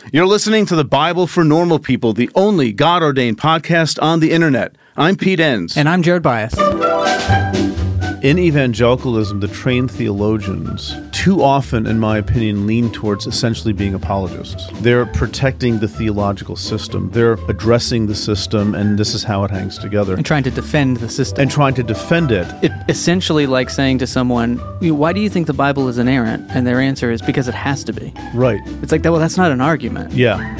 You're listening to the Bible for Normal People, the only God-ordained podcast on the internet. I'm Pete Enns. And I'm Jared Bias. In evangelicalism, the trained theologians too often, in my opinion, lean towards essentially being apologists. They're protecting the theological system. They're addressing the system, and this is how it hangs together. And trying to defend the system. And trying to defend it. It essentially like saying to someone, why do you think the Bible is inerrant? And their answer is because it has to be. Right. It's like, well, that's not an argument. Yeah.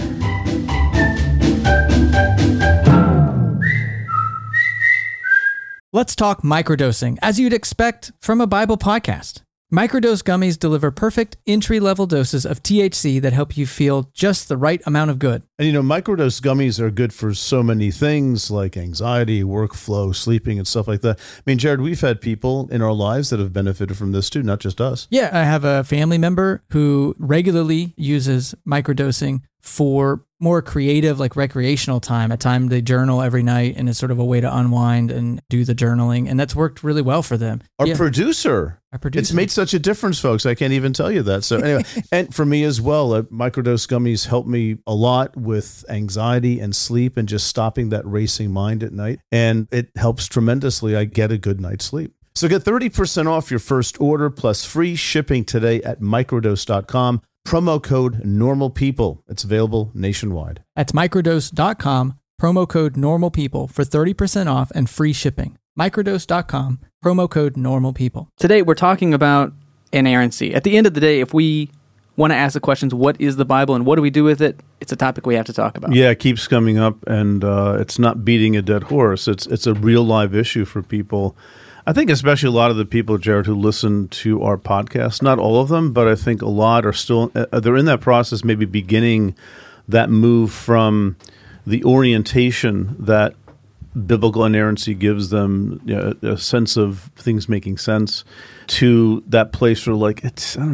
Let's talk microdosing, as you'd expect from a Bible podcast. Microdose gummies deliver perfect entry-level doses of THC that help you feel just the right amount of good. And microdose gummies are good for so many things like anxiety, workflow, sleeping, and stuff like that. I mean, Jared, we've had people in our lives that have benefited from this too, not just us. Yeah, I have a family member who regularly uses microdosing for more creative, like recreational time. At time they journal every night, and it's sort of a way to unwind and do the journaling, and that's worked really well for them. Our producer. It's made such a difference, folks. I can't even tell you that. So anyway, and for me as well, microdose gummies help me a lot with anxiety and sleep and just stopping that racing mind at night. And it helps tremendously. I get a good night's sleep. So get 30% off your first order plus free shipping today at microdose.com. Promo code NORMALPEOPLE. It's available nationwide. That's microdose.com, promo code NORMALPEOPLE for 30% off and free shipping. Microdose.com, promo code NORMALPEOPLE. Today, we're talking about inerrancy. At the end of the day, if we want to ask the questions, what is the Bible and what do we do with it? It's a topic we have to talk about. Yeah, it keeps coming up, and it's not beating a dead horse. It's a real live issue for people. I think especially a lot of the people, Jared, who listen to our podcast, not all of them, but I think a lot are still, they're in that process, maybe beginning that move from the orientation that biblical inerrancy gives them, a sense of things making sense, to that place where I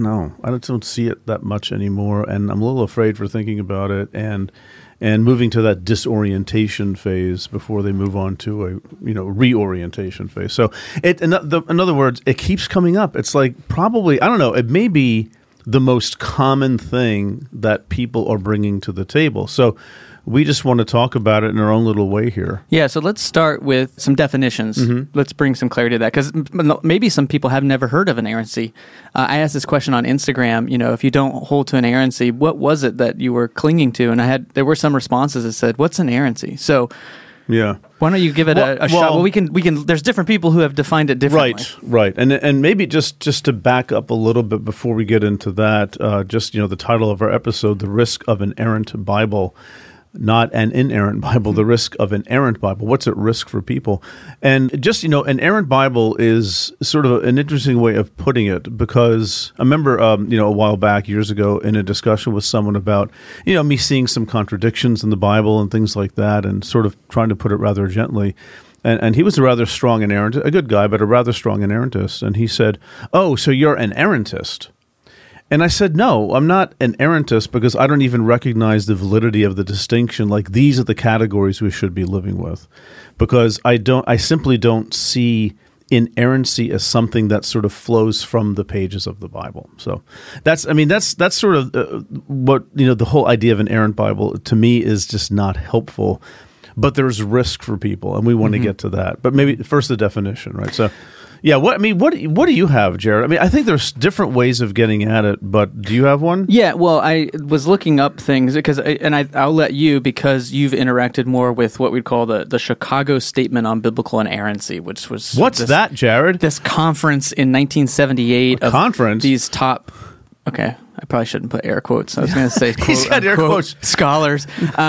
don't see it that much anymore, and I'm a little afraid for thinking about it, and moving to that disorientation phase before they move on to a reorientation phase. So in other words, it keeps coming up. It's like probably, I don't know, it may be the most common thing that people are bringing to the table. So we just want to talk about it in our own little way here. Yeah, so let's start with some definitions. Mm-hmm. Let's bring some clarity to that, because maybe some people have never heard of inerrancy. I asked this question on Instagram, if you don't hold to inerrancy, what was it that you were clinging to? And there were some responses that said, what's inerrancy? So yeah, why don't you give it a shot? Well, we can. There's different people who have defined it differently. Right. And maybe just to back up a little bit before we get into that, the title of our episode, The Risk of an Errant Bible. Not an inerrant Bible, the risk of an errant Bible. What's at risk for people? And just, an errant Bible is sort of an interesting way of putting it, because I remember, a while back, years ago, in a discussion with someone about, me seeing some contradictions in the Bible and things like that, and sort of trying to put it rather gently. And he was a rather strong inerrantist, a good guy, but a rather strong inerrantist. And he said, "Oh, so you're an errantist?" And I said, no, I'm not an errantist, because I don't even recognize the validity of the distinction. Like, these are the categories we should be living with, because I simply don't see inerrancy as something that sort of flows from the pages of the Bible. So that's sort of what, the whole idea of an errant Bible to me is just not helpful, but there's risk for people, and we want to get to that. But maybe first the definition, right? So yeah, what do you have, Jared? I mean, I think there's different ways of getting at it, but do you have one? Yeah, well, I was looking up things I'll let you, because you've interacted more with what we'd call the Chicago Statement on Biblical Inerrancy, which was that, Jared? This conference in 1978 conference? These top. Okay, I probably shouldn't put air quotes. I was going to say he's got air quotes. Scholars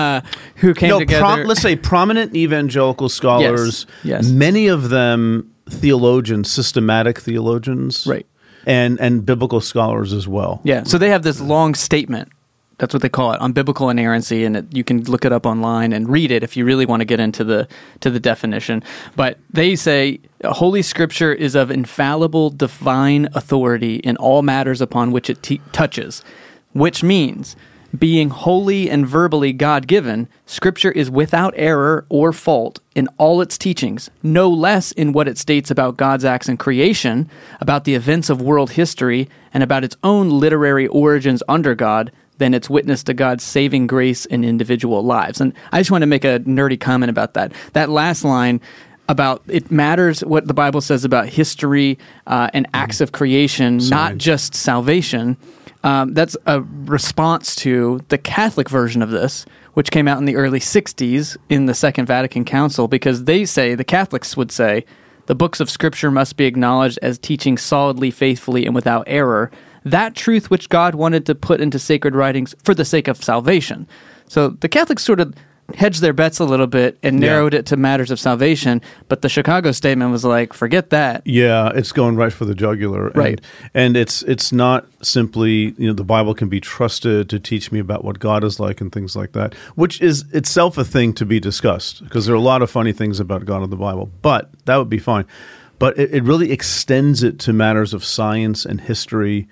who came together. Let's say prominent evangelical scholars. Yes. Many of them theologians, systematic theologians, right, and biblical scholars as well. Yeah, so they have this long statement. That's what they call it, on biblical inerrancy, and you can look it up online and read it if you really want to get into the definition. But they say Holy Scripture is of infallible divine authority in all matters upon which it touches, which means, being holy and verbally God-given, Scripture is without error or fault in all its teachings, no less in what it states about God's acts in creation, about the events of world history, and about its own literary origins under God, than its witness to God's saving grace in individual lives. And I just want to make a nerdy comment about that. That last line about it matters what the Bible says about history and acts of creation, not just salvation. That's a response to the Catholic version of this, which came out in the early 60s in the Second Vatican Council, because they say, the Catholics would say, the books of Scripture must be acknowledged as teaching solidly, faithfully, and without error that truth which God wanted to put into sacred writings for the sake of salvation. So the Catholics sort of hedged their bets a little bit and narrowed it to matters of salvation, but the Chicago statement was like, forget that. Yeah, it's going right for the jugular. Right. And it's not simply, the Bible can be trusted to teach me about what God is like and things like that, which is itself a thing to be discussed, because there are a lot of funny things about God in the Bible, but that would be fine. But it really extends it to matters of science and history,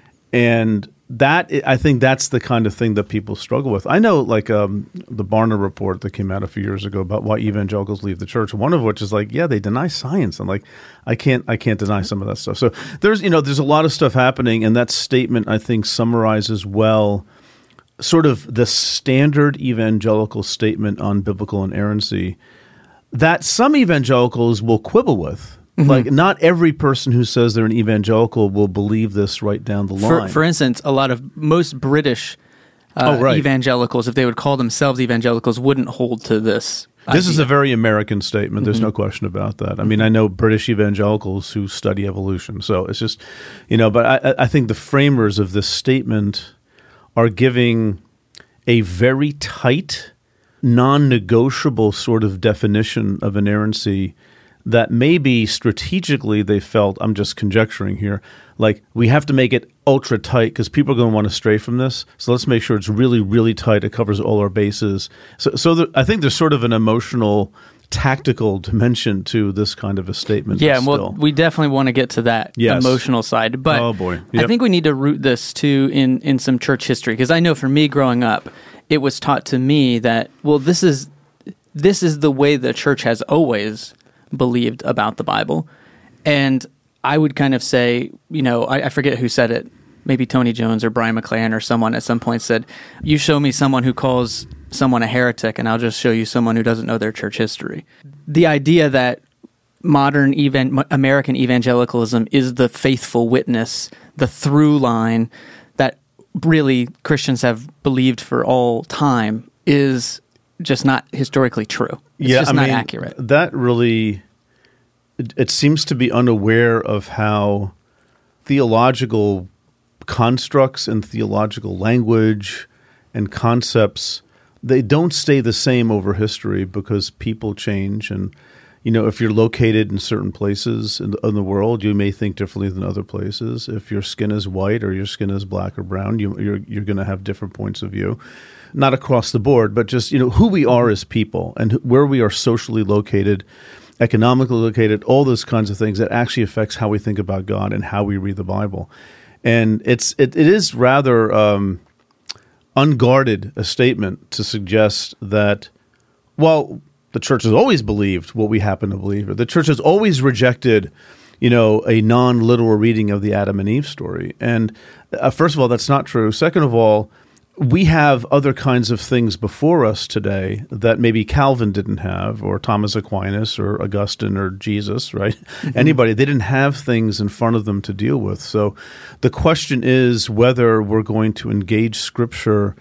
and that, I think that's the kind of thing that people struggle with. I know, like the Barna report that came out a few years ago about why evangelicals leave the church, one of which is like, they deny science. I'm like, I can't deny some of that stuff. So there's a lot of stuff happening, and that statement, I think, summarizes well sort of the standard evangelical statement on biblical inerrancy that some evangelicals will quibble with. Mm-hmm. Like, not every person who says they're an evangelical will believe this right down the line. For instance, most British evangelicals, if they would call themselves evangelicals, wouldn't hold to this idea. This is a very American statement. There's no question about that. I mean, I know British evangelicals who study evolution. So it's just, but I think the framers of this statement are giving a very tight, non-negotiable sort of definition of inerrancy that maybe strategically they felt, I'm just conjecturing here, like we have to make it ultra tight because people are going to want to stray from this. So let's make sure it's really, really tight. It covers all our bases. So I think there's sort of an emotional, tactical dimension to this kind of a statement. Yeah, well, we definitely want to get to that emotional side. But oh boy. Yep. I think we need to root this too in some church history, because I know for me growing up, it was taught to me that, well, this is the way the church has always believed about the Bible. And I would kind of say, I forget who said it, maybe Tony Jones or Brian McLaren or someone at some point said, you show me someone who calls someone a heretic and I'll just show you someone who doesn't know their church history. The idea that modern American evangelicalism is the faithful witness, the through line that really Christians have believed for all time, is just not historically true. It's just not accurate. That really, it seems to be unaware of how theological constructs and theological language and concepts, they don't stay the same over history because people change. And, if you're located in certain places in the world, you may think differently than other places. If your skin is white or your skin is black or brown, you're going to have different points of view. Not across the board, but just, who we are as people and where we are socially located, economically located, all those kinds of things that actually affects how we think about God and how we read the Bible. And it is rather unguarded a statement to suggest that, well, the church has always believed what we happen to believe, or the church has always rejected, a non-literal reading of the Adam and Eve story. And first of all, that's not true. Second of all, we have other kinds of things before us today that maybe Calvin didn't have, or Thomas Aquinas, or Augustine, or Jesus, right? Mm-hmm. Anybody, they didn't have things in front of them to deal with. So the question is whether we're going to engage Scripture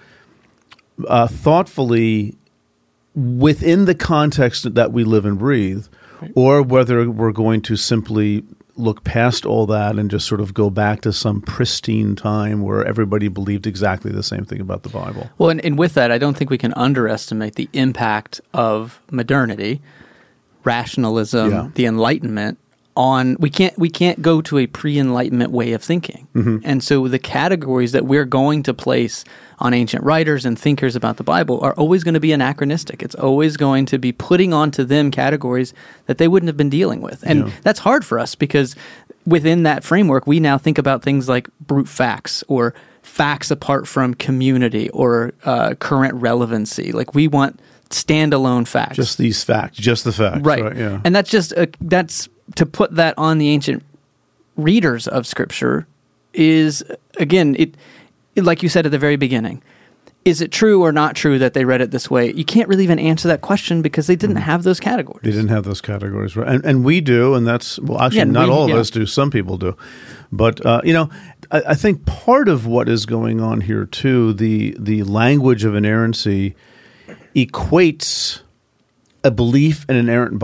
thoughtfully within the context that we live and breathe, or whether we're going to simply look past all that and just sort of go back to some pristine time where everybody believed exactly the same thing about the Bible. Well, and with that, I don't think we can underestimate the impact of modernity, rationalism, the Enlightenment on. We can't go to a pre-Enlightenment way of thinking. Mm-hmm. And so the categories that we're going to place on ancient writers and thinkers about the Bible are always going to be anachronistic. It's always going to be putting onto them categories that they wouldn't have been dealing with. And that's hard for us because within that framework, we now think about things like brute facts or facts apart from community or current relevancy. Like we want standalone facts. Just these facts, just the facts. Right. Yeah. And that's just that's to put that on the ancient readers of Scripture is, again, like you said at the very beginning, is it true or not true that they read it this way? You can't really even answer that question because they didn't have those categories. They didn't have those categories, right? And we do, and that's, well, actually, not all of us do. Some people do. But, I think part of what is going on here, too, the language of inerrancy equates a belief in an inerrant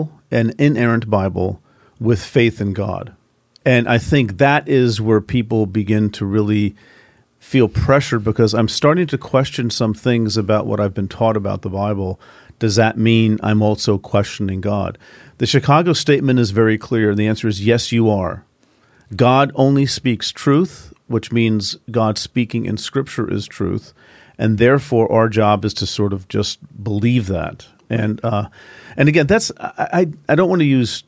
Bible with faith in God. And I think that is where people begin to really feel pressured, because I'm starting to question some things about what I've been taught about the Bible. Does that mean I'm also questioning God? The Chicago Statement is very clear. The answer is yes, you are. God only speaks truth, which means God speaking in Scripture is truth, and therefore our job is to sort of just believe that. And again, that's I don't want to use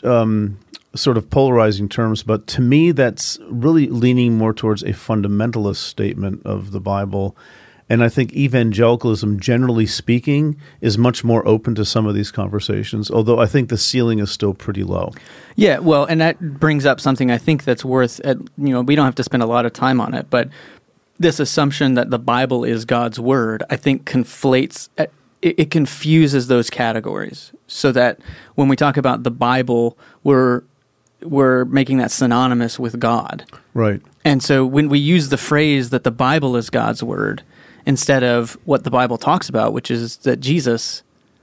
sort of polarizing terms, but to me, that's really leaning more towards a fundamentalist statement of the Bible. And I think evangelicalism, generally speaking, is much more open to some of these conversations, although I think the ceiling is still pretty low. Yeah, well, and that brings up something I think that's worth, we don't have to spend a lot of time on it, but this assumption that the Bible is God's word, I think conflates, it confuses those categories, so that when we talk about the Bible, we're making that synonymous with God. Right. And so when we use the phrase that the Bible is God's word, instead of what the Bible talks about, which is that Jesus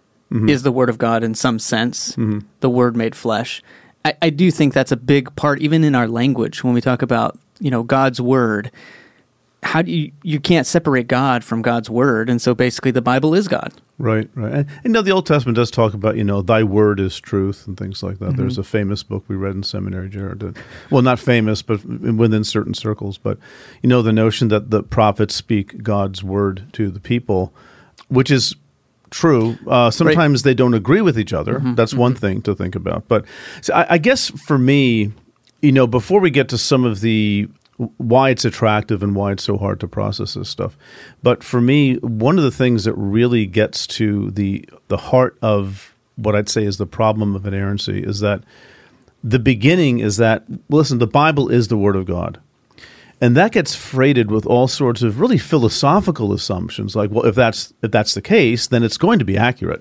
is the Word of God in some sense, the Word made flesh, I do think that's a big part, even in our language, when we talk about, God's Word. How do you can't separate God from God's Word, and so basically the Bible is God. Right. And the Old Testament does talk about, thy word is truth and things like that. There's a famous book we read in seminary, Jared. Well, not famous, but within certain circles. But, the notion that the prophets speak God's word to the people, which is true. Sometimes they don't agree with each other. That's one thing to think about. But so I guess for me, before we get to some of the why it's attractive and why it's so hard to process this stuff. But for me, one of the things that really gets to the heart of what I'd say is the problem of inerrancy is that the beginning is that, listen, the Bible is the Word of God. And that gets freighted with all sorts of really philosophical assumptions, like, well, if that's the case, then it's going to be accurate.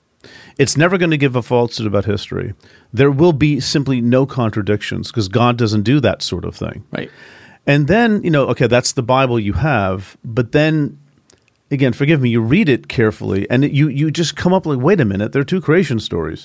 It's never going to give a falsehood about history. There will be simply no contradictions because God doesn't do that sort of thing. Right. And then, okay, that's the Bible you have. But then, again, forgive me, you read it carefully and you just come up like, wait a minute, there are two creation stories.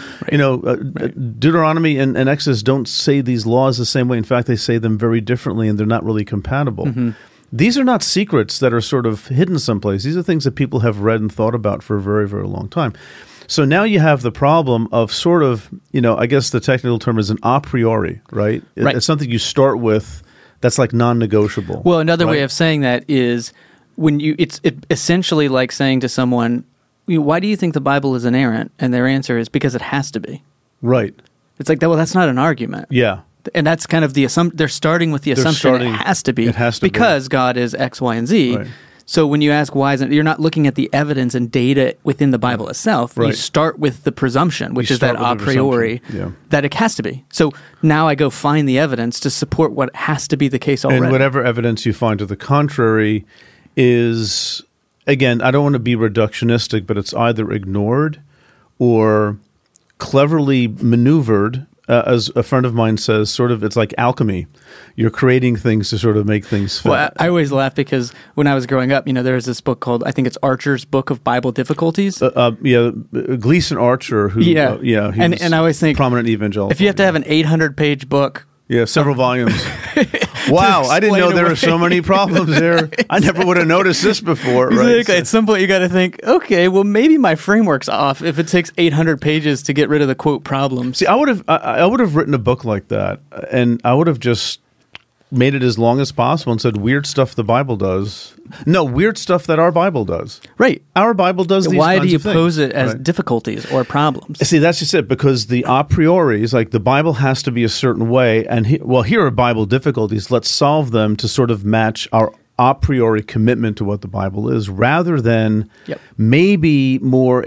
Deuteronomy and Exodus don't say these laws the same way. In fact, they say them very differently and they're not really compatible. These are not secrets that are sort of hidden someplace. These are things that people have read and thought about for a very, very long time. So now you have the problem of sort of, I guess the technical term is an a priori, right? It's something you start with that's like non-negotiable. Well, another way of saying that is when it's essentially like saying to someone, why do you think the Bible is inerrant? And their answer is because it has to be. Right. It's like, well, that's not an argument. Yeah. And that's kind of the assumption. They're starting with the assumption it has to be. It has to because God is X, Y, and Z. Right. So when you ask why isn't, you're not looking at the evidence and data within the Bible itself. Right. You start with the presumption, which is that a priori that it has to be. So now I go find the evidence to support what has to be the case already. And whatever evidence you find to the contrary is, again, I don't want to be reductionistic, but it's either ignored or cleverly maneuvered. As a friend of mine says, sort of, it's like alchemy. You're creating things to sort of make things fit. Well, I always laugh because when I was growing up, there was this book called, I think it's Archer's Book of Bible Difficulties. Gleason Archer, who, he and I always think, prominent evangelical. If you have to have an 800-page book. Yeah, several volumes. Wow, I didn't know there were so many problems there. I never would have noticed this before. Exactly. Right? At some point, you got to think, okay, well, maybe my framework's off if it takes 800 pages to get rid of the quote problems. See, I would have written a book like that, and I would have just made it as long as possible and said weird stuff the Bible does. No, weird stuff that our Bible does. Right. Our Bible does these Why kinds do you of things. pose it as difficulties or problems? See, that's just it, because the a priori is like the Bible has to be a certain way, and here are Bible difficulties. Let's solve them to sort of match our a priori commitment to what the Bible is, rather than maybe more a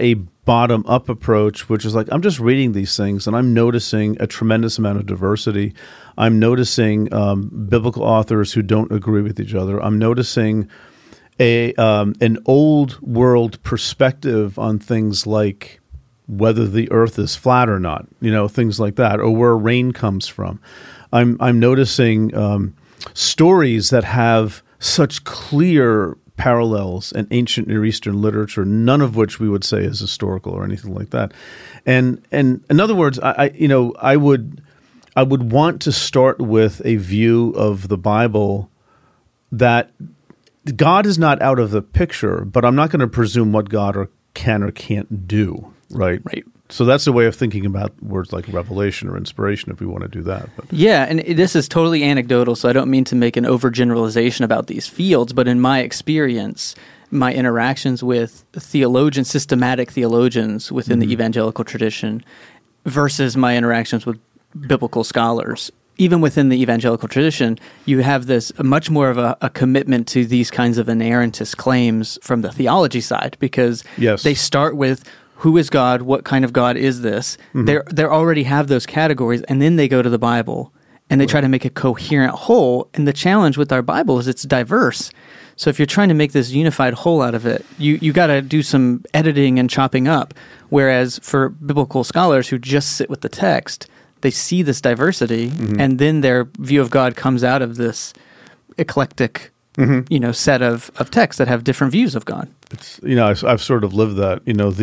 bottom-up approach, which is like, I'm just reading these things and I'm noticing a tremendous amount of diversity. I'm noticing biblical authors who don't agree with each other. I'm noticing an old world perspective on things like whether the earth is flat or not, things like that, or where rain comes from. I'm noticing stories that have such clear parallels in ancient Near Eastern literature, none of which we would say is historical or anything like that. And in other words, I would want to start with a view of the Bible that God is not out of the picture, but I'm not going to presume what God can or can't do, right? Right. So that's a way of thinking about words like revelation or inspiration, if we want to do that. But. Yeah, and this is totally anecdotal, so I don't mean to make an overgeneralization about these fields, but in my experience, my interactions with theologians, systematic theologians within the evangelical tradition versus my interactions with biblical scholars, even within the evangelical tradition, you have this much more of a commitment to these kinds of inerrantist claims from the theology side, because they start with, who is God? What kind of God is this? They already have those categories, and then they go to the Bible, and they try to make a coherent whole. And the challenge with our Bible is it's diverse. So if you're trying to make this unified whole out of it, you got to do some editing and chopping up. Whereas for biblical scholars who just sit with the text, they see this diversity, and then their view of God comes out of this eclectic set of texts that have different views of God. It's, I've sort of lived that.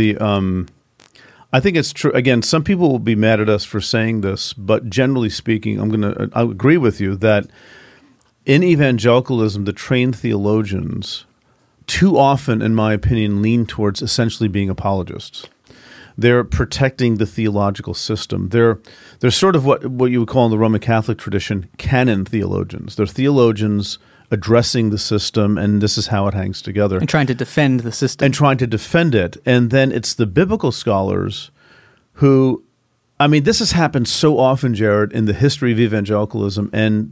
I think it's true. Again, some people will be mad at us for saying this, but generally speaking, I agree with you that in evangelicalism, the trained theologians too often, in my opinion, lean towards essentially being apologists. They're protecting the theological system. They're sort of what you would call in the Roman Catholic tradition canon theologians. They're theologians addressing the system, and this is how it hangs together. And trying to defend the system. And trying to defend it. And then it's the biblical scholars who, this has happened so often, Jared, in the history of evangelicalism, and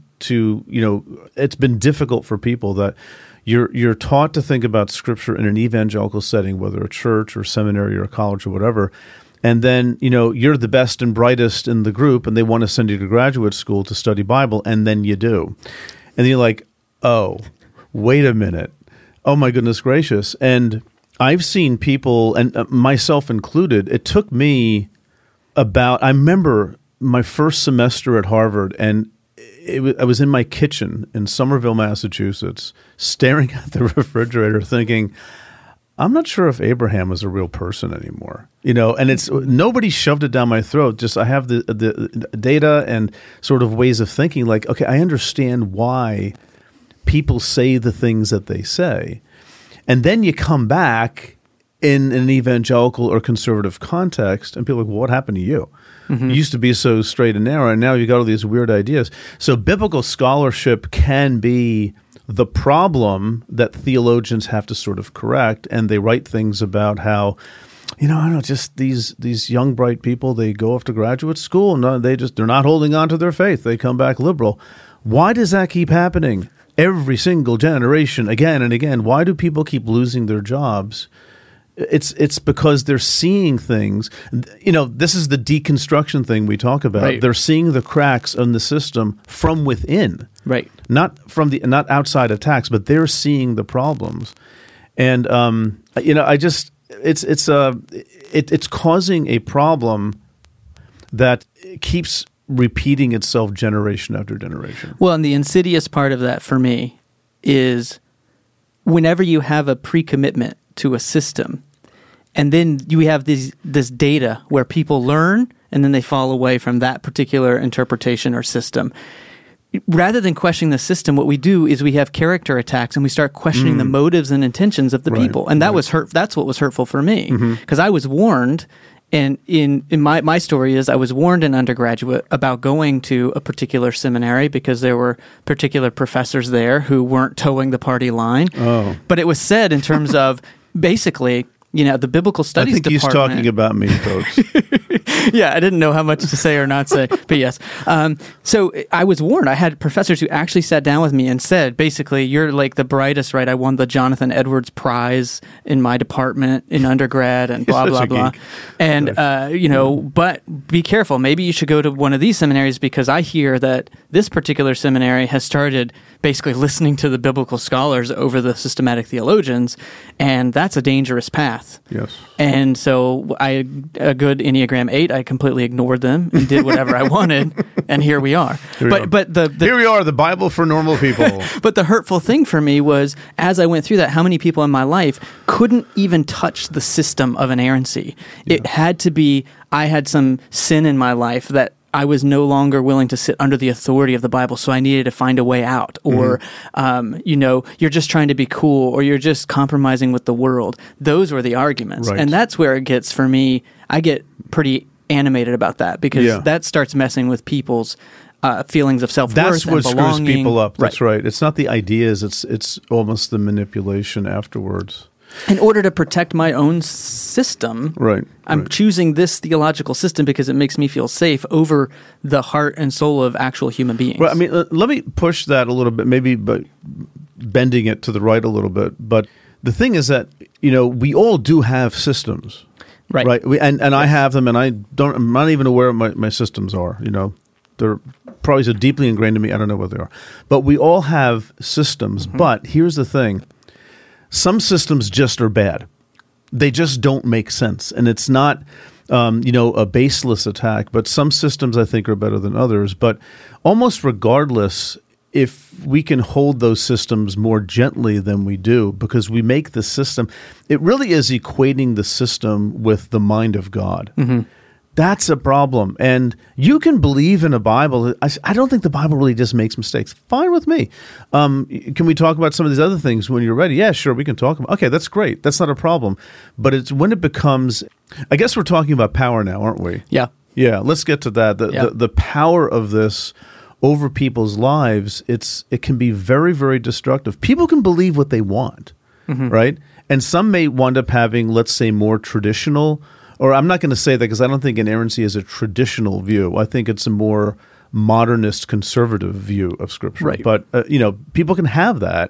it's been difficult for people that you're taught to think about Scripture in an evangelical setting, whether a church or seminary or a college or whatever, and then, you're the best and brightest in the group, and they want to send you to graduate school to study Bible, and then you do. And you're like, oh, wait a minute. Oh, my goodness gracious. And I've seen people, and myself included, it took me I remember my first semester at Harvard, and I was in my kitchen in Somerville, Massachusetts, staring at the refrigerator thinking, I'm not sure if Abraham is a real person anymore. And it's nobody shoved it down my throat. Just I have the data and sort of ways of thinking like, okay, I understand why people say the things that they say. And then you come back in an evangelical or conservative context, and people are like, well, what happened to you? You used to be so straight and narrow, and now you got all these weird ideas. So biblical scholarship can be the problem that theologians have to sort of correct, and they write things about how, I don't know, just these young, bright people, they go off to graduate school, and they're not holding on to their faith. They come back liberal. Why does that keep happening? Every single generation, again and again. Why do people keep losing their jobs? It's because they're seeing things. This is the deconstruction thing we talk about. Right. They're seeing the cracks in the system from within, right? Not outside attacks, but they're seeing the problems. And it's causing a problem that keeps repeating itself generation after generation. Well, and the insidious part of that for me is whenever you have a pre-commitment to a system, and then you have this data where people learn and then they fall away from that particular interpretation or system. Rather than questioning the system, what we do is we have character attacks and we start questioning the motives and intentions of the people. And that's what was hurtful for me, because I was warned. And in my story is I was warned in undergraduate about going to a particular seminary because there were particular professors there who weren't towing the party line. Oh. But it was said in terms of basically, the biblical studies department. I think he's talking about me, folks. Yeah, I didn't know how much to say or not say, but yes. So I was warned. I had professors who actually sat down with me and said, basically, you're like the brightest, right? I won the Jonathan Edwards Prize in my department in undergrad and blah, blah, blah. And, but be careful. Maybe you should go to one of these seminaries because I hear that this particular seminary has started basically listening to the biblical scholars over the systematic theologians, and that's a dangerous path. Yes. And so a good Enneagram 8, I completely ignored them and did whatever I wanted, and here we are. Here we are, the Bible for normal people. But the hurtful thing for me was, as I went through that, how many people in my life couldn't even touch the system of inerrancy? Yeah. It had to be, I had some sin in my life that I was no longer willing to sit under the authority of the Bible, so I needed to find a way out. Or, you're just trying to be cool, or you're just compromising with the world. Those were the arguments. Right. And that's where it gets, for me, I get pretty animated about that, because that starts messing with people's feelings of self-worth and belonging. That's what screws people up. That's right. It's not the ideas, it's almost the manipulation afterwards. In order to protect my own system, I'm choosing this theological system because it makes me feel safe over the heart and soul of actual human beings. Right. I mean, let me push that a little bit, maybe but bending it to the right a little bit. But the thing is that, we all do have systems. Right. And I have them, and I'm not even aware of my systems are, They're probably so deeply ingrained in me, I don't know what they are. But we all have systems. Mm-hmm. But here's the thing. Some systems just are bad. They just don't make sense. And it's not, a baseless attack, but some systems I think are better than others. But almost regardless, if we can hold those systems more gently than we do, because we make the system, it really is equating the system with the mind of God. Mm-hmm. That's a problem. And you can believe in a Bible. I don't think the Bible really just makes mistakes. Fine with me. Can we talk about some of these other things when you're ready? Yeah, sure, we can talk about. Okay, that's great. That's not a problem. But it's when it becomes, I guess we're talking about power now, aren't we? Yeah. Yeah, let's get to that. The power of this over people's lives, it can be very, very destructive. People can believe what they want, right? And some may wind up having, let's say, more traditional, or I'm not going to say that because I don't think inerrancy is a traditional view. I think it's a more modernist, conservative view of Scripture. Right. But, people can have that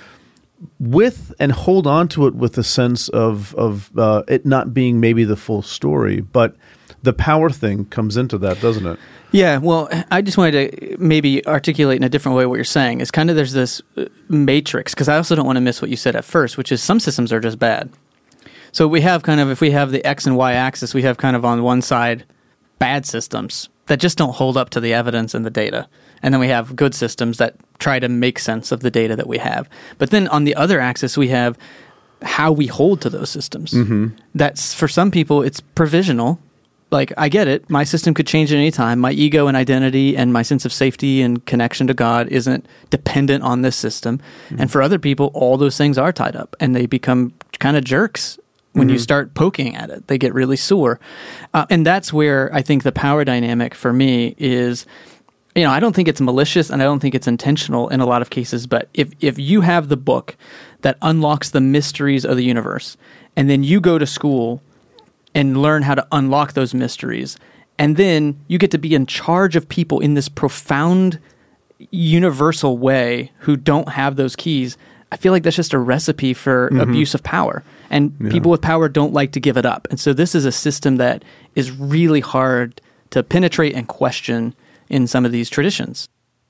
with and hold on to it with a sense of it not being maybe the full story. But the power thing comes into that, doesn't it? Yeah, well, I just wanted to maybe articulate in a different way what you're saying. It's kind of there's this matrix, because I also don't want to miss what you said at first, which is some systems are just bad. So we have if we have the X and Y axis, we have kind of on one side bad systems that just don't hold up to the evidence and the data. And then we have good systems that try to make sense of the data that we have. But then on the other axis, we have how we hold to those systems. Mm-hmm. That's, for some people, it's provisional. Like, I get it. My system could change at any time. My ego and identity and my sense of safety and connection to God isn't dependent on this system. Mm-hmm. And for other people, all those things are tied up, and they become kind of jerks. When you start poking at it, they get really sore. And that's where I think the power dynamic for me is, I don't think it's malicious and I don't think it's intentional in a lot of cases, but if you have the book that unlocks the mysteries of the universe, and then you go to school and learn how to unlock those mysteries, and then you get to be in charge of people in this profound, universal way who don't have those keys, I feel like that's just a recipe for abuse of power. And people with power don't like to give it up. And so this is a system that is really hard to penetrate and question in some of these traditions.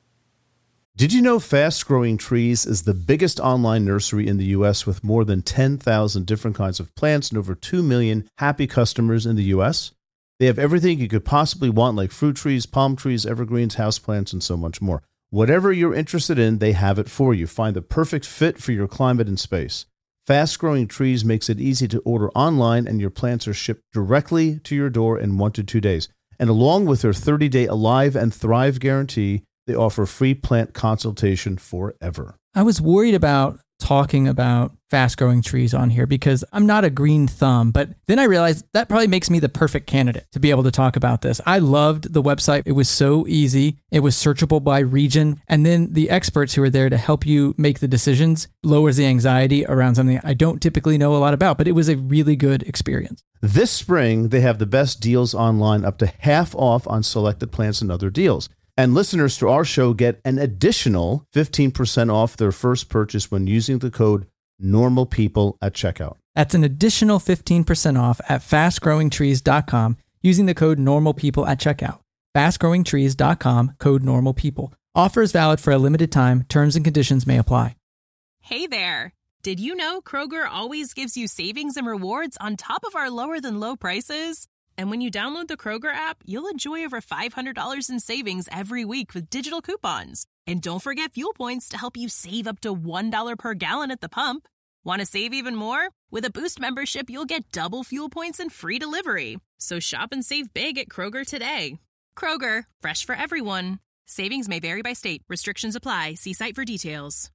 Did you know Fast Growing Trees is the biggest online nursery in the U.S. with more than 10,000 different kinds of plants and over 2 million happy customers in the U.S.? They have everything you could possibly want, like fruit trees, palm trees, evergreens, houseplants, and so much more. Whatever you're interested in, they have it for you. Find the perfect fit for your climate and space. Fast Growing Trees makes it easy to order online, and your plants are shipped directly to your door in 1 to 2 days. And along with their 30-day Alive and Thrive guarantee, they offer free plant consultation forever. I was worried about talking about Fast Growing Trees on here because I'm not a green thumb. But then I realized that probably makes me the perfect candidate to be able to talk about this. I loved the website. It was so easy. It was searchable by region. And then the experts who are there to help you make the decisions lowers the anxiety around something I don't typically know a lot about. But it was a really good experience. This spring, they have the best deals online, up to half off on selected plants and other deals. And listeners to our show get an additional 15% off their first purchase when using the code NORMALPEOPLE at checkout. That's an additional 15% off at fastgrowingtrees.com using the code NORMALPEOPLE at checkout. Fastgrowingtrees.com, code NORMALPEOPLE. Offer is valid for a limited time. Terms and conditions may apply. Hey there. Did you know Kroger always gives you savings and rewards on top of our lower than low prices? And when you download the Kroger app, you'll enjoy over $500 in savings every week with digital coupons. And don't forget fuel points to help you save up to $1 per gallon at the pump. Want to save even more? With a Boost membership, you'll get double fuel points and free delivery. So shop and save big at Kroger today. Kroger, fresh for everyone. Savings may vary by state. Restrictions apply. See site for details.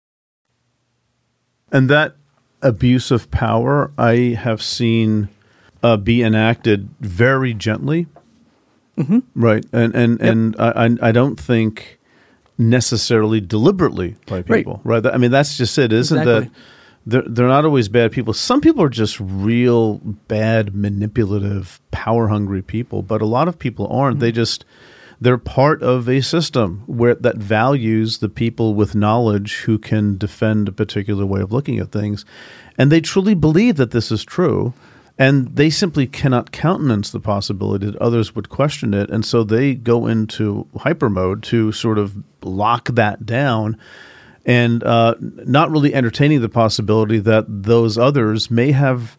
And that abuse of power I have seen be enacted very gently, right? And I don't think necessarily deliberately by people, right? I mean, that's just it, isn't Exactly. that they're not always bad people. Some people are just real bad, manipulative, power-hungry people, but a lot of people aren't. They're part of a system that values the people with knowledge who can defend a particular way of looking at things, and they truly believe that this is true. And they simply cannot countenance the possibility that others would question it. And so they go into hyper mode to sort of lock that down and not really entertaining the possibility that those others may have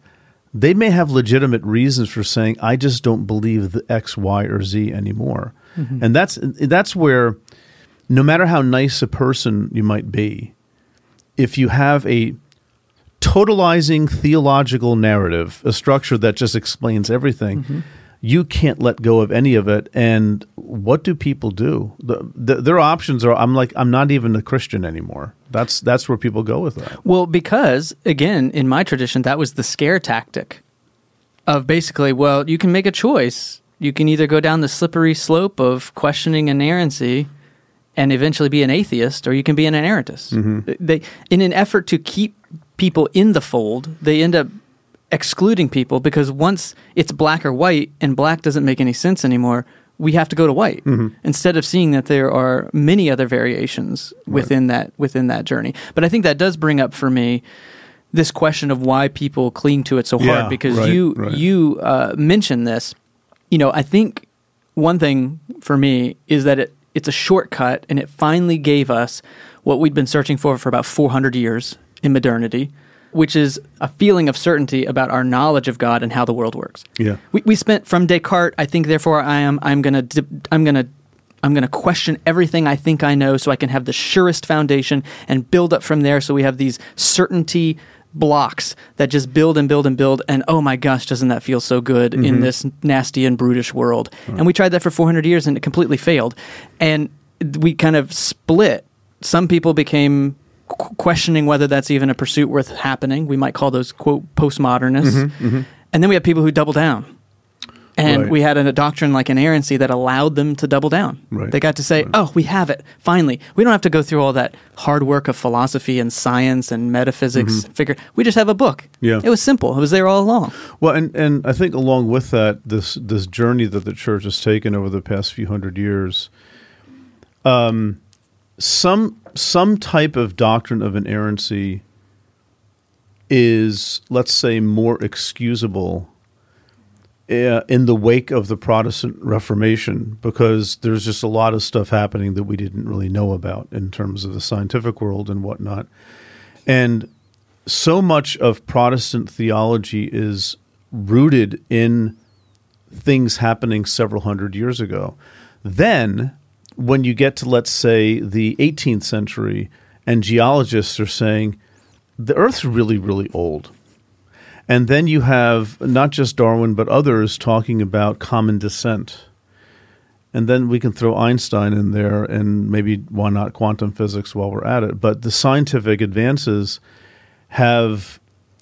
legitimate reasons for saying, I just don't believe the X, Y, or Z anymore. Mm-hmm. And that's where no matter how nice a person you might be, if you have a totalizing theological narrative, a structure that just explains everything, you can't let go of any of it. And what do people do? Their options are, I'm not even a Christian anymore. That's where people go with that. Well, because, again, in my tradition, that was the scare tactic of basically, well, you can make a choice. You can either go down the slippery slope of questioning inerrancy and eventually be an atheist, or you can be an inerrantist. They, in an effort to keep people in the fold, they end up excluding people because once it's black or white and black doesn't make any sense anymore, we have to go to white instead of seeing that there are many other variations within that journey. But I think that does bring up for me this question of why people cling to it so hard, because you mentioned this. You know, I think one thing for me is that it's a shortcut, and it finally gave us what we'd been searching for about 400 years in modernity, which is a feeling of certainty about our knowledge of God and how the world works. Yeah, we spent from Descartes, I think, therefore I am. I'm gonna question everything I think I know, so I can have the surest foundation and build up from there. So we have these certainty blocks that just build and build and build. And oh my gosh, doesn't that feel so good in this nasty and brutish world? And we tried that for 400 years, and it completely failed. And we kind of split. Some people became questioning whether that's even a pursuit worth happening. We might call those, quote, postmodernists. And then we have people who double down. And we had a doctrine like inerrancy that allowed them to double down. They got to say, oh, we have it, finally. We don't have to go through all that hard work of philosophy and science and metaphysics. We just have a book. It was simple. It was there all along. Well, and I think along with that, this journey that the church has taken over the past few hundred years, some type of doctrine of inerrancy is, let's say, more excusable in the wake of the Protestant Reformation, because there's just a lot of stuff happening that we didn't really know about in terms of the scientific world and whatnot. And so much of Protestant theology is rooted in things happening several hundred years ago. Then, when you get to, let's say, the 18th century, and geologists are saying, the Earth's really, really old. And then you have not just Darwin, but others talking about common descent. And then we can throw Einstein in there, and maybe why not quantum physics while we're at it. But the scientific advances have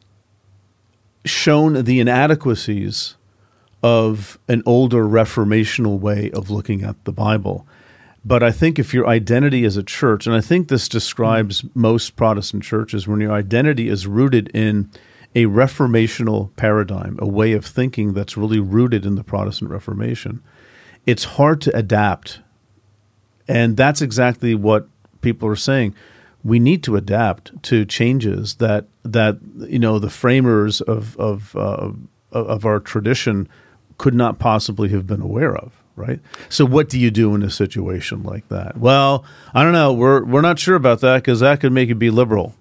shown the inadequacies of an older reformational way of looking at the Bible. But I think if your identity as a church, and I think this describes most Protestant churches, when your identity is rooted in a reformational paradigm, a way of thinking that's really rooted in the Protestant Reformation, it's hard to adapt. And that's exactly what people are saying. We need to adapt to changes that the framers of our tradition could not possibly have been aware of, right? So what do you do in a situation like that? Well, I don't know. We're not sure about that because that could make you be liberal.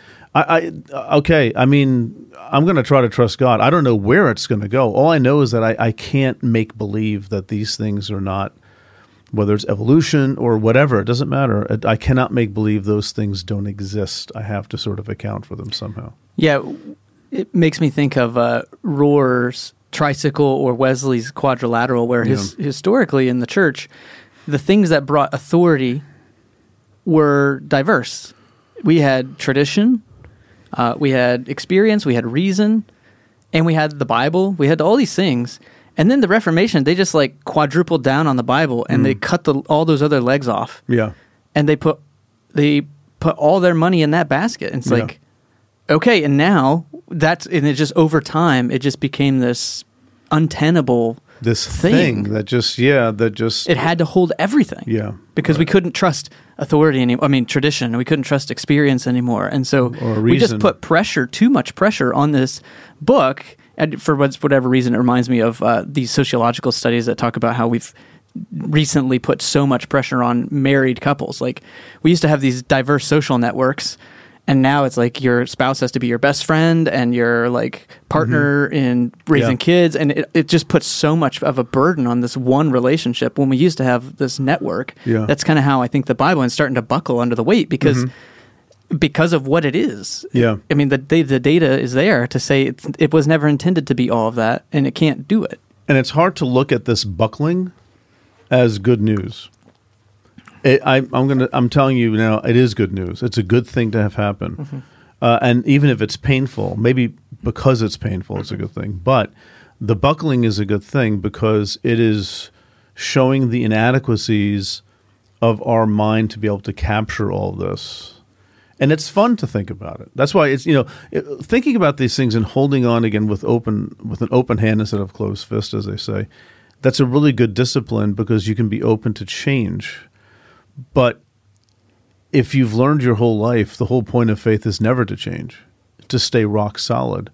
Okay. I mean, I'm going to try to trust God. I don't know where it's going to go. All I know is that I can't make believe that these things are not, whether it's evolution or whatever, it doesn't matter. I cannot make believe those things don't exist. I have to sort of account for them somehow. Yeah, it makes me think of Rohr's tricycle or Wesley's quadrilateral, where historically in the church, the things that brought authority were diverse. We had tradition, we had experience, we had reason, and we had the Bible. We had all these things. And then the Reformation, they just like quadrupled down on the Bible and they cut all those other legs off. Yeah. And they put all their money in that basket. And it's like, okay, and now and it just over time, it just became this untenable thing that just it had to hold everything. Yeah. Because we couldn't trust authority anymore. I mean, tradition. We couldn't trust experience anymore. And so we just put too much pressure on this book. And for whatever reason, it reminds me of these sociological studies that talk about how we've recently put so much pressure on married couples. Like, we used to have these diverse social networks, and now it's like your spouse has to be your best friend and your like partner in raising kids, and it just puts so much of a burden on this one relationship when we used to have this network. Yeah. That's kind of how I think the Bible is starting to buckle under the weight because of what it is. Yeah. I mean, the data is there to say it was never intended to be all of that, and it can't do it. And it's hard to look at this buckling as good news. I'm telling you now, it is good news. It's a good thing to have happen. And even if it's painful, maybe because it's painful, it's a good thing. But the buckling is a good thing because it is showing the inadequacies of our mind to be able to capture all of this. And it's fun to think about it. That's why it's, thinking about these things and holding on again with an open hand instead of closed fist, as they say, that's a really good discipline because you can be open to change. But if you've learned your whole life, the whole point of faith is never to change, to stay rock solid.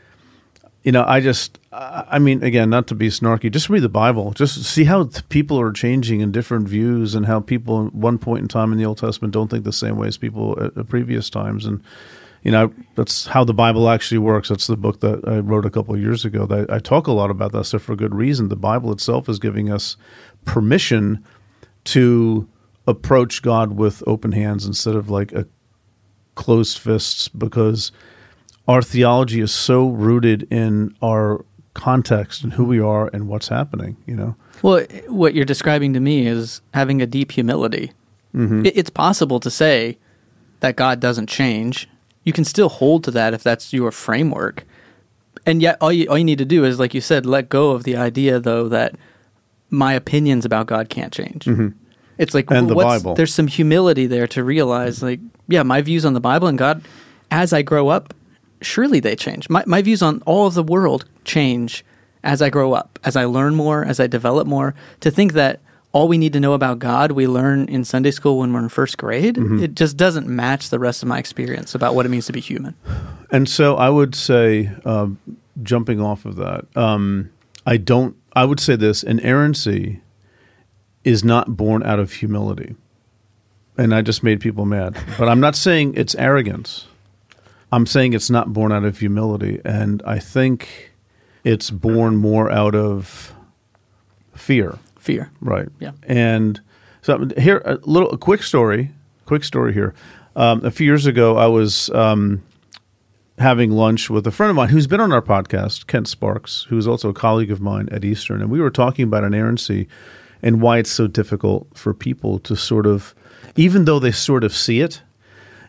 I mean, again, not to be snarky, just read the Bible. Just see how people are changing in different views and how people at one point in time in the Old Testament don't think the same way as people at previous times. And, that's how the Bible actually works. That's the book that I wrote a couple of years ago. I talk a lot about that stuff for good reason. The Bible itself is giving us permission to approach God with open hands instead of like a closed fists, because our theology is so rooted in our context and who we are and what's happening, Well, what you're describing to me is having a deep humility. It's possible to say that God doesn't change. You can still hold to that if that's your framework. And yet all you need to do is, like you said, let go of the idea, though, that my opinions about God can't change. It's like, and the Bible. There's some humility there to realize, like, yeah, my views on the Bible and God, as I grow up, surely they change. My views on all of the world change as I grow up, as I learn more, as I develop more. To think that all we need to know about God we learn in Sunday school when we're in first grade, it just doesn't match the rest of my experience about what it means to be human. And so I would say, jumping off of that, I would say this: inerrancy is not born out of humility. And I just made people mad. But I'm not saying it's arrogance. I'm saying it's not born out of humility. And I think it's born more out of fear. Fear. Right. Yeah. And so here, a quick story here. A few years ago, I was having lunch with a friend of mine who's been on our podcast, Kent Sparks, who's also a colleague of mine at Eastern. And we were talking about inerrancy and why it's so difficult for people to sort of, even though they sort of see it,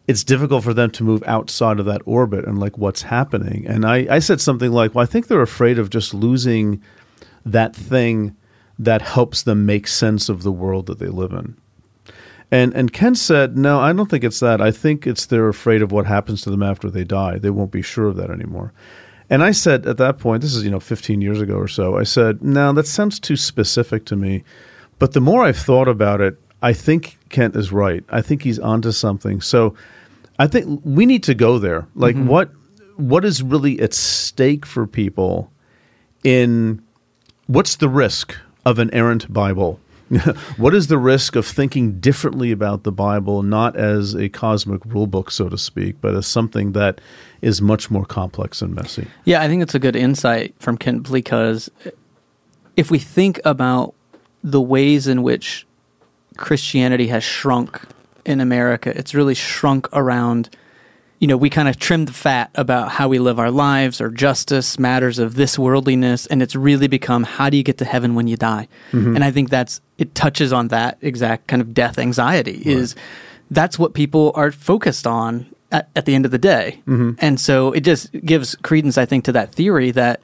it's difficult for them to move outside of that orbit and like what's happening. And I said something like, well, I think they're afraid of just losing that thing that helps them make sense of the world that they live in. And Ken said, no, I don't think it's that. I think it's they're afraid of what happens to them after they die. They won't be sure of that anymore. And I said at that point, this is 15 years ago or so, I said, no, that sounds too specific to me. But the more I've thought about it, I think Kent is right. I think he's onto something. So I think we need to go there. Like what is really at stake for people in what's the risk of an errant Bible? What is the risk of thinking differently about the Bible, not as a cosmic rule book, so to speak, but as something that is much more complex and messy? Yeah, I think it's a good insight from Kent, because if we think about the ways in which Christianity has shrunk in America, it's really shrunk around, we kind of trimmed the fat about how we live our lives or justice, matters of this worldliness, and it's really become, how do you get to heaven when you die? Mm-hmm. And I think it touches on that exact kind of death anxiety, is that's what people are focused on at the end of the day. Mm-hmm. And so it just gives credence, I think, to that theory that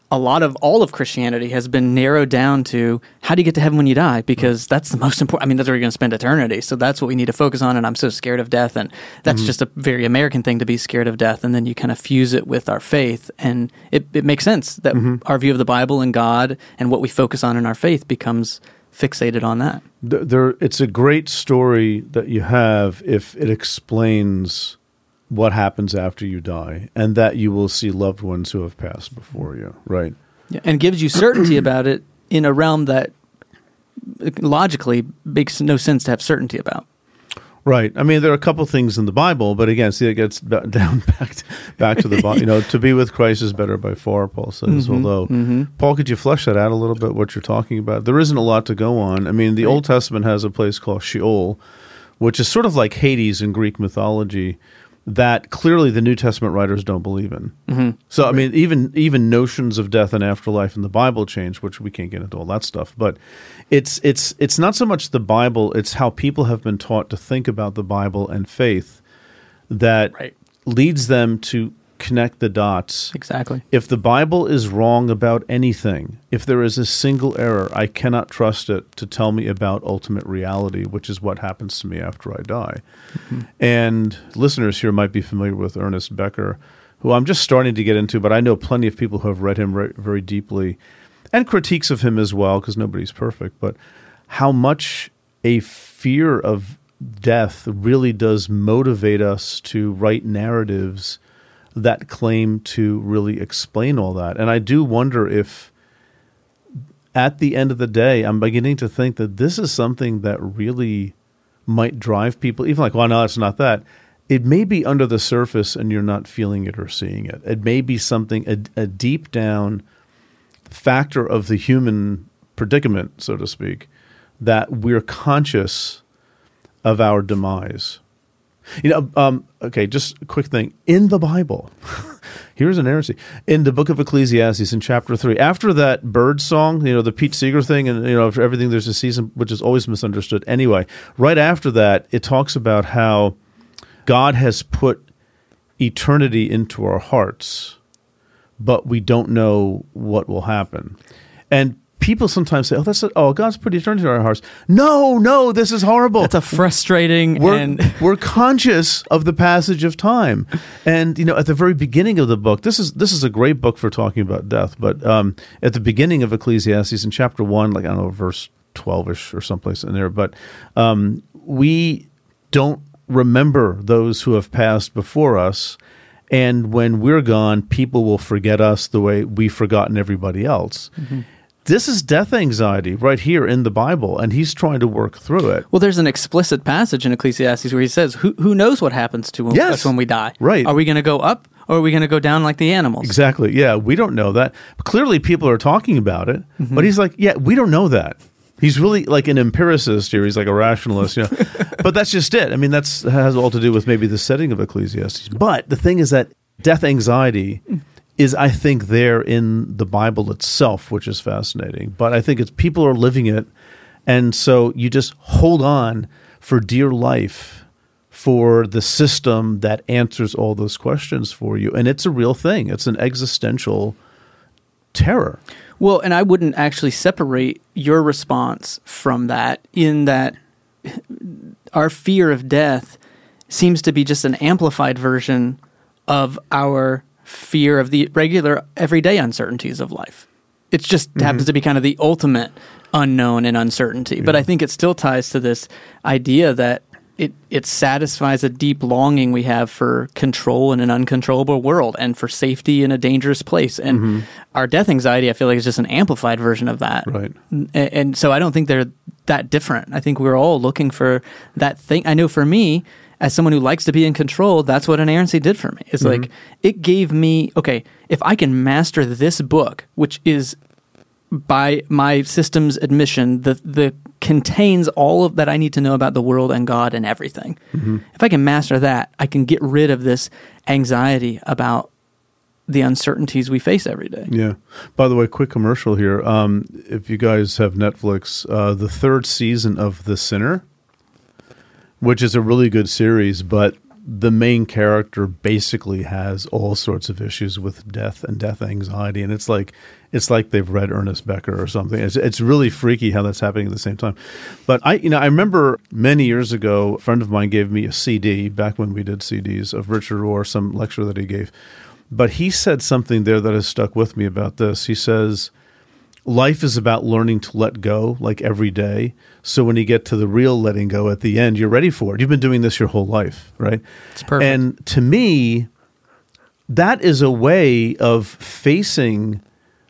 all of Christianity has been narrowed down to, how do you get to heaven when you die? Because that's the most important. I mean, that's where you're going to spend eternity. So that's what we need to focus on. And I'm so scared of death. And that's just a very American thing, to be scared of death. And then you kind of fuse it with our faith. And it makes sense that our view of the Bible and God and what we focus on in our faith becomes fixated on that. It's a great story that you have if it explains what happens after you die, and that you will see loved ones who have passed before you, right? Yeah, and gives you certainty about it in a realm that logically makes no sense to have certainty about. Right. I mean, there are a couple things in the Bible, but again, see, it gets back to the Bible. To be with Christ is better by far, Paul says. Although, Paul, could you flesh that out a little bit, what you're talking about? There isn't a lot to go on. I mean, the Old Testament has a place called Sheol, which is sort of like Hades in Greek mythology, that clearly the New Testament writers don't believe in. Mm-hmm. So, I mean, even notions of death and afterlife in the Bible change, which we can't get into all that stuff. But it's not so much the Bible, it's how people have been taught to think about the Bible and faith that leads them to connect the dots. Exactly. If the Bible is wrong about anything, if there is a single error, I cannot trust it to tell me about ultimate reality, which is what happens to me after I die. Mm-hmm. And listeners here might be familiar with Ernest Becker, who I'm just starting to get into, but I know plenty of people who have read him very deeply, and critiques of him as well, because nobody's perfect, but how much a fear of death really does motivate us to write narratives that claim to really explain all that. And I do wonder if at the end of the day, I'm beginning to think that this is something that really might drive people, even like, well, no, it's not that. It may be under the surface and you're not feeling it or seeing it. It may be something, a deep down factor of the human predicament, so to speak, that we're conscious of our demise. Okay, just a quick thing. In the Bible, here's an heresy. In the book of Ecclesiastes, in chapter 3, after that bird song, the Pete Seeger thing, and, for everything there's a season, which is always misunderstood. Anyway, right after that, it talks about how God has put eternity into our hearts, but we don't know what will happen. And people sometimes say, God's put eternity in our hearts. No, this is horrible. That's a frustrating we're conscious of the passage of time. And, at the very beginning of the book, this is a great book for talking about death, but at the beginning of Ecclesiastes in chapter 1, like, I don't know, verse 12-ish or someplace in there, but we don't remember those who have passed before us, and when we're gone, people will forget us the way we've forgotten everybody else. Mm-hmm. This is death anxiety right here in the Bible, and he's trying to work through it. Well, there's an explicit passage in Ecclesiastes where he says, who knows what happens to us when we die? Right. Are we going to go up, or are we going to go down like the animals? Exactly, yeah. We don't know that. But clearly, people are talking about it, but he's like, we don't know that. He's really like an empiricist here. He's like a rationalist, But that's just it. I mean, that has all to do with maybe the setting of Ecclesiastes. But the thing is that death anxiety is, I think, there in the Bible itself, which is fascinating. But I think it's people are living it, and so you just hold on for dear life for the system that answers all those questions for you. And it's a real thing. It's an existential terror. Well, and I wouldn't actually separate your response from that, in that our fear of death seems to be just an amplified version of our fear of the regular, everyday uncertainties of life. It just happens to be kind of the ultimate unknown and uncertainty. Yeah. But I think it still ties to this idea that it satisfies a deep longing we have for control in an uncontrollable world and for safety in a dangerous place. And our death anxiety, I feel like, is just an amplified version of that. Right. And so I don't think they're that different. I think we're all looking for that thing. I know for me, as someone who likes to be in control, that's what inerrancy did for me. It's like, it gave me, okay, if I can master this book, which is, by my system's admission, the contains all of that I need to know about the world and God and everything. If I can master that, I can get rid of this anxiety about the uncertainties we face every day. Yeah. By the way, quick commercial here. If you guys have Netflix, the third season of The Sinner, which is a really good series, but the main character basically has all sorts of issues with death and death anxiety, and it's like they've read Ernest Becker or something. It's really freaky how that's happening at the same time. But I remember many years ago, a friend of mine gave me a CD back when we did CDs of Richard Rohr, some lecture that he gave. But he said something there that has stuck with me about this. He says, life is about learning to let go, like every day. So when you get to the real letting go at the end, you're ready for it. You've been doing this your whole life, right? It's perfect. And to me, that is a way of facing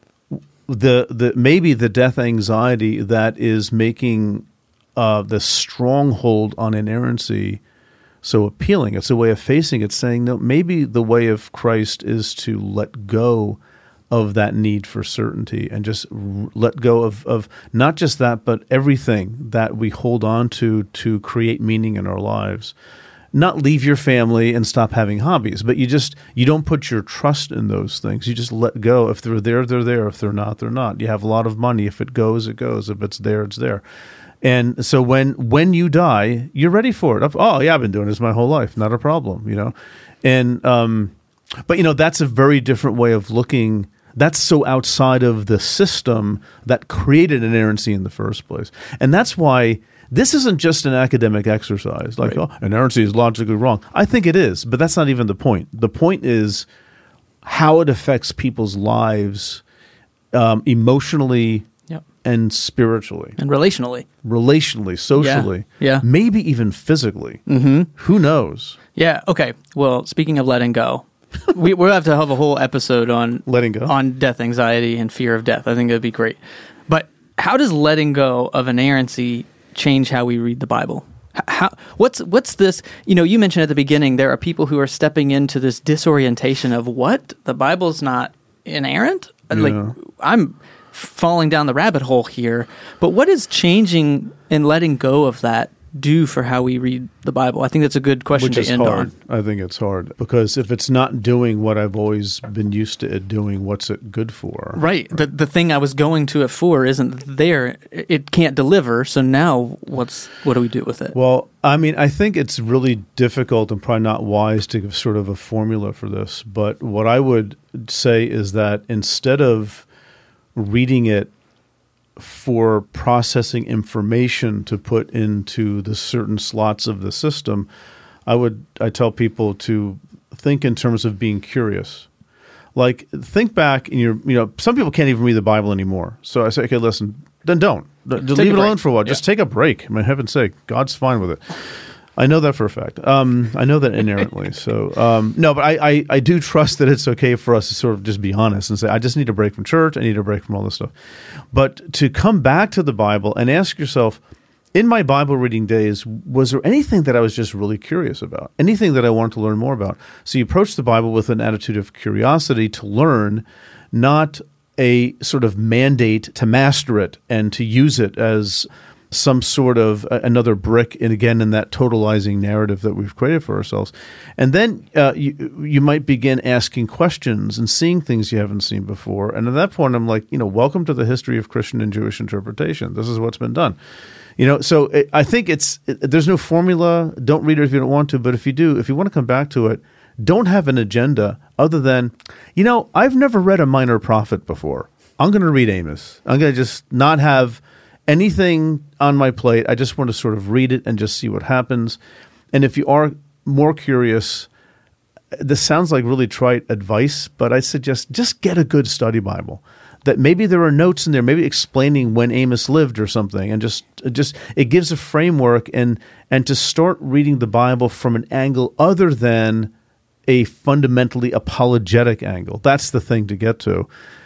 the maybe the death anxiety that is making the stronghold on inerrancy so appealing. It's a way of facing it, saying, no, maybe the way of Christ is to let go of that need for certainty and just let go of not just that, but everything that we hold on to create meaning in our lives. Not leave your family and stop having hobbies, but you don't put your trust in those things. You just let go. If they're there, they're there. If they're not, they're not. You have a lot of money. If it goes, it goes. If it's there, it's there. And so when you die, you're ready for it. Oh yeah, I've been doing this my whole life. Not a problem, And but that's a very different way of looking. That's so outside of the system that created inerrancy in the first place. And that's why this isn't just an academic exercise. Like, right. Inerrancy is logically wrong. I think it is, but that's not even the point. The point is how it affects people's lives emotionally and spiritually. And relationally. Relationally, socially. Yeah. Maybe even physically. Who knows? Yeah, okay. Well, speaking of letting go, we'll have to have a whole episode on letting go, on death anxiety and fear of death. I think it'd be great. But how does letting go of inerrancy change how we read the Bible? What's this? You mentioned at the beginning there are people who are stepping into this disorientation of what? The Bible's not inerrant? Yeah. Like, I'm falling down the rabbit hole here. But what is changing and letting go of that do for how we read the Bible? I think that's a good question to end on. I think it's hard because if it's not doing what I've always been used to it doing, what's it good for? Right. The thing I was going to it for isn't there. It can't deliver. So now what do we do with it? Well, I think it's really difficult and probably not wise to give sort of a formula for this. But what I would say is that instead of reading it for processing information to put into the certain slots of the system, I tell people to think in terms of being curious. Like, think back in some people can't even read the Bible anymore. So I say, okay, listen, then don't. Just leave it alone for a while. Yeah. Just take a break. For heaven's sake, God's fine with it. I know that for a fact. I know that inherently. So no, but I do trust that it's okay for us to sort of just be honest and say, I just need a break from church. I need a break from all this stuff. But to come back to the Bible and ask yourself, in my Bible reading days, was there anything that I was just really curious about? Anything that I wanted to learn more about? So you approach the Bible with an attitude of curiosity to learn, not a sort of mandate to master it and to use it as some sort of another brick in that totalizing narrative that we've created for ourselves. And then you might begin asking questions and seeing things you haven't seen before. And at that point, I'm like, welcome to the history of Christian and Jewish interpretation. This is what's been done. So I think there's no formula. Don't read it if you don't want to. But if you do, if you want to come back to it, don't have an agenda other than, I've never read a minor prophet before. I'm going to read Amos. I'm going to just not have anything on my plate. I just want to sort of read it and just see what happens. And if you are more curious, this sounds like really trite advice, but I suggest just get a good study Bible. That maybe there are notes in there, maybe explaining when Amos lived or something, and just it gives a framework and to start reading the Bible from an angle other than a fundamentally apologetic angle. That's the thing to get to.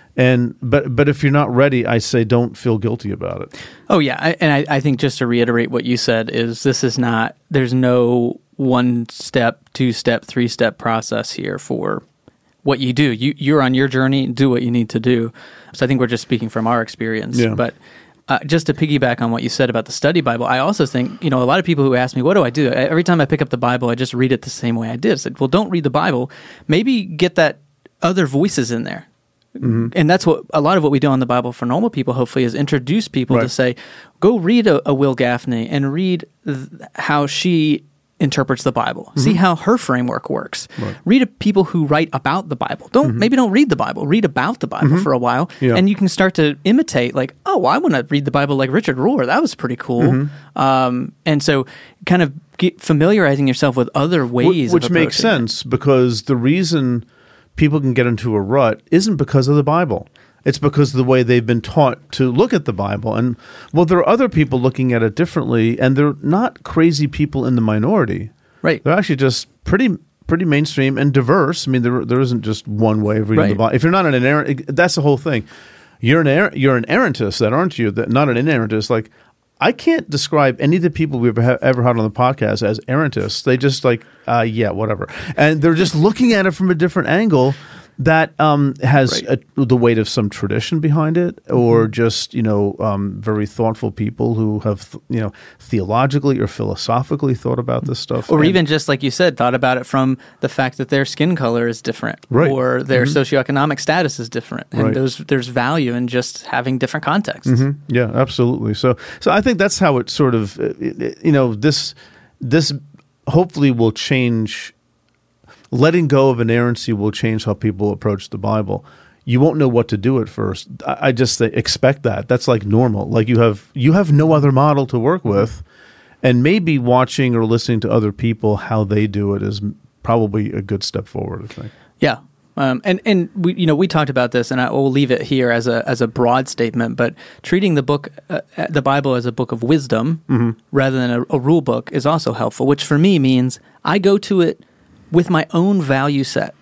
But if you're not ready, I say don't feel guilty about it. Oh yeah, I think just to reiterate what you said is there's no 1-step, 2-step, 3-step process here for what you do. You're on your journey, do what you need to do. So I think we're just speaking from our experience. Yeah. But just to piggyback on what you said about the study Bible, I also think, a lot of people who ask me, what do I do? Every time I pick up the Bible, I just read it the same way I did. I said, well, don't read the Bible. Maybe get that other voices in there. Mm-hmm. And that's what a lot of what we do on the Bible for Normal People, hopefully, is introduce people to say, go read a Will Gaffney and read how she interprets the Bible. Mm-hmm. See how her framework works. Right. Read people who write about the Bible. Maybe don't read the Bible. Read about the Bible for a while, and you can start to imitate. Like, I want to read the Bible like Richard Rohr. That was pretty cool. Mm-hmm. And so, kind of familiarizing yourself with other ways, which makes sense because the reason people can get into a rut isn't because of the Bible. It's because of the way they've been taught to look at the Bible. And, there are other people looking at it differently, and they're not crazy people in the minority. Right. They're actually just pretty mainstream and diverse. I mean, there isn't just one way of reading the Bible. If you're not an inerrant, that's the whole thing. You're an errantist, that aren't you? Not an inerrantist. Like, I can't describe any of the people we've ever had on the podcast as errantists. They just whatever. And they're just looking at it from a different angle that has the weight of some tradition behind it, or just very thoughtful people who have theologically or philosophically thought about this stuff, or even just like you said, thought about it from the fact that their skin color is different, or their socioeconomic status is different, and there's value in just having different contexts. Mm-hmm. Yeah, absolutely. So I think that's how it sort of this hopefully will change. Letting go of inerrancy will change how people approach the Bible. You won't know what to do at first. I just say expect that. That's like normal. Like you have no other model to work with, and maybe watching or listening to other people how they do it is probably a good step forward, I think. Yeah. And we talked about this, and I will leave it here as a broad statement. But treating the Bible as a book of wisdom rather than a rule book is also helpful. Which for me means I go to it with my own value set,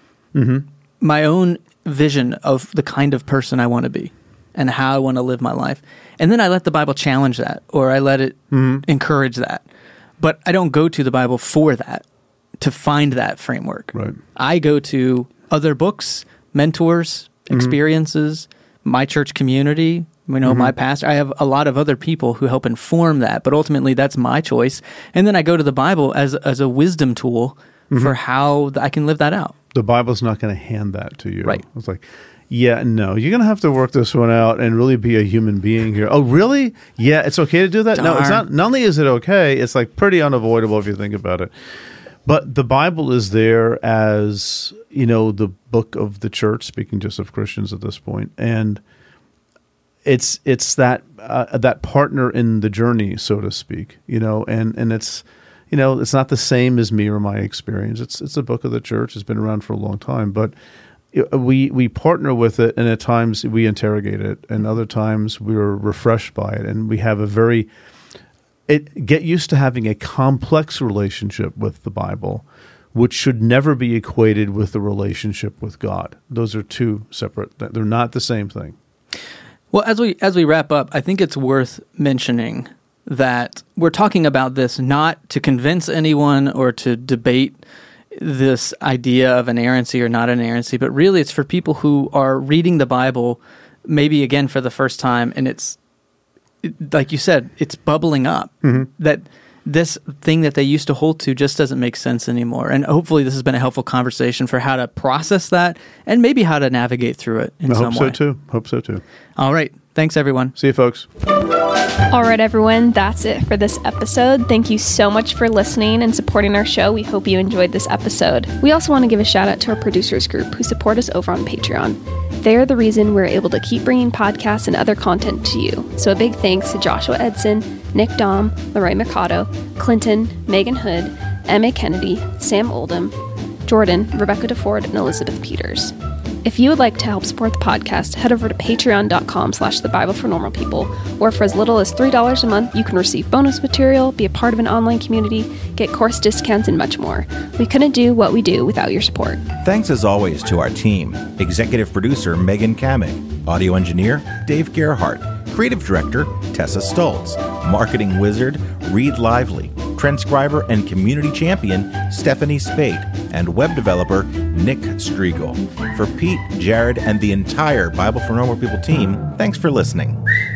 my own vision of the kind of person I want to be and how I want to live my life. And then I let the Bible challenge that, or I let it encourage that. But I don't go to the Bible for that, to find that framework. Right. I go to other books, mentors, experiences, my church community, my pastor. I have a lot of other people who help inform that, but ultimately that's my choice. And then I go to the Bible as a wisdom tool for how I can live that out. The Bible's not going to hand that to you. Right. It's like, yeah, no, you're going to have to work this one out and really be a human being here. Oh, really? Yeah, it's okay to do that? Darn. No, it's not. Not only is it okay, it's like pretty unavoidable if you think about it. But the Bible is there as, the book of the church, speaking just of Christians at this point. And it's that partner in the journey, so to speak, and it's, it's not the same as me or my experience. It's a book of the church. It's been around for a long time, but we partner with it, and at times we interrogate it, and other times we're refreshed by it, and we have get used to having a complex relationship with the Bible, which should never be equated with the relationship with God. Those are two separate. They're not the same thing. Well, as we wrap up, I think it's worth mentioning that we're talking about this not to convince anyone or to debate this idea of inerrancy or not inerrancy, but really it's for people who are reading the Bible maybe again for the first time, and like you said, it's bubbling up. That this thing that they used to hold to just doesn't make sense anymore. And hopefully this has been a helpful conversation for how to process that and maybe how to navigate through it in some way. Hope so too. All right. Thanks, everyone. See you, folks. All right, everyone, that's it for this episode. Thank you so much for listening and supporting our show. We hope you enjoyed this episode. We also want to give a shout out to our producers group who support us over on Patreon. They're the reason we're able to keep bringing podcasts and other content to you. So a big thanks to Joshua Edson, Nick Dom, Lorraine Mercado, Clinton, Megan Hood, Emma Kennedy, Sam Oldham, Jordan, Rebecca DeFord, and Elizabeth Peters. If you would like to help support the podcast, head over to patreon.com/The Bible for Normal People, where for as little as $3 a month, you can receive bonus material, be a part of an online community, get course discounts, and much more. We couldn't do what we do without your support. Thanks as always to our team. Executive producer Megan Kamick, audio engineer Dave Gerhardt, creative director Tessa Stoltz, marketing wizard Reed Lively, transcriber and community champion Stephanie Spate, and web developer Nick Striegel. For Pete, Jared, and the entire Bible for Normal People team, thanks for listening.